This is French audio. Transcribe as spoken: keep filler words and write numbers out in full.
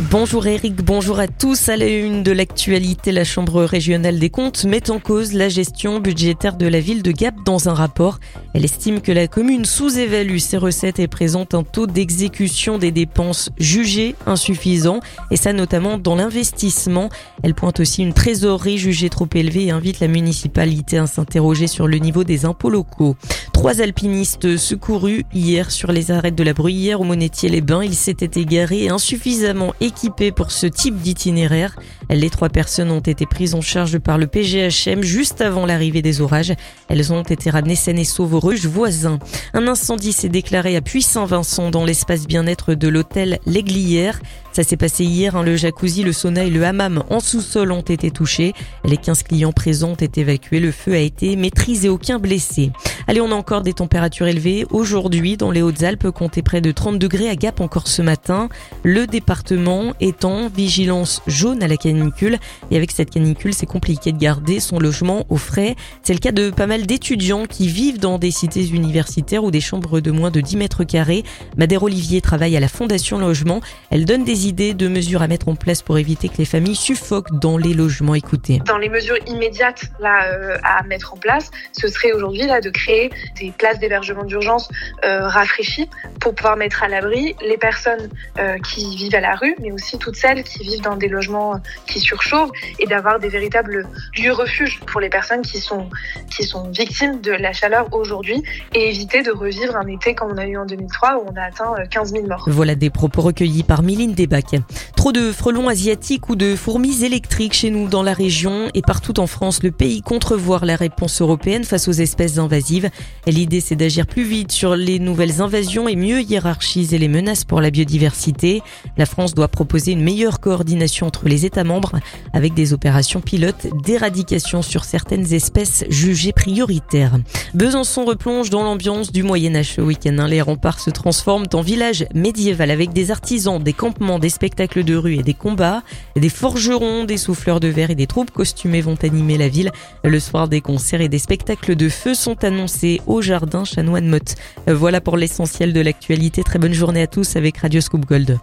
Bonjour Eric, bonjour à tous. À la une de l'actualité, la Chambre régionale des comptes met en cause la gestion budgétaire de la ville de Gap dans un rapport. Elle estime que la commune sous-évalue ses recettes et présente un taux d'exécution des dépenses jugé insuffisant, et ça notamment dans l'investissement. Elle pointe aussi une trésorerie jugée trop élevée et invite la municipalité à s'interroger sur le niveau des impôts locaux. Trois alpinistes secourus hier sur les arêtes de la Bruyère au Monétier-les-Bains. Ils s'étaient égarés insuffisamment équipés pour ce type d'itinéraire. Les trois personnes ont été prises en charge par le P G H M juste avant l'arrivée des orages. Elles ont été ramenées saines et sauves au refuge voisin. Un incendie s'est déclaré à Puy-Saint-Vincent dans l'espace bien-être de l'hôtel L'Aiglière. Ça s'est passé hier, hein, le jacuzzi, le sauna et le hammam en sous-sol ont été touchés. Les quinze clients présents ont été évacués. Le feu a été maîtrisé, aucun blessé. Allez, on a encore des températures élevées. Aujourd'hui, dans les Hautes-Alpes, comptez près de trente degrés à Gap encore ce matin. Le département est en vigilance jaune à la canicule. Et avec cette canicule, c'est compliqué de garder son logement au frais. C'est le cas de pas mal d'étudiants qui vivent dans des cités universitaires ou des chambres de moins de dix mètres carrés. Madère Olivier travaille à la Fondation Logement. Elle donne des idées de mesures à mettre en place pour éviter que les familles suffoquent dans les logements. Écoutez. Dans les mesures immédiates là euh, à mettre en place, ce serait aujourd'hui là de créer des places d'hébergement d'urgence euh, rafraîchies pour pouvoir mettre à l'abri les personnes euh, qui vivent à la rue, mais aussi toutes celles qui vivent dans des logements qui surchauffent, et d'avoir des véritables lieux refuges pour les personnes qui sont qui sont victimes de la chaleur aujourd'hui, et éviter de revivre un été comme on a eu en deux mille trois où on a atteint quinze mille morts. Voilà des propos recueillis par Mylène Debac. Trop de frelons asiatiques ou de fourmis électriques chez nous dans la région et partout en France. Le pays compte revoir la réponse européenne face aux espèces invasives. L'idée, c'est d'agir plus vite sur les nouvelles invasions et mieux hiérarchiser les menaces pour la biodiversité. La France doit proposer une meilleure coordination entre les États membres avec des opérations pilotes d'éradication sur certaines espèces jugées prioritaires. Besançon replonge dans l'ambiance du Moyen-Âge ce week-end. Les remparts se transforment en village médiéval avec des artisans, des campements, des spectacles de rue et des combats. Des forgerons, des souffleurs de verre et des troupes costumées vont animer la ville. Le soir, des concerts et des spectacles de feu sont annoncés au jardin Chanoine-Motte. Voilà pour l'essentiel de l'actualité. Très bonne journée à tous avec Radio Scoop Gold.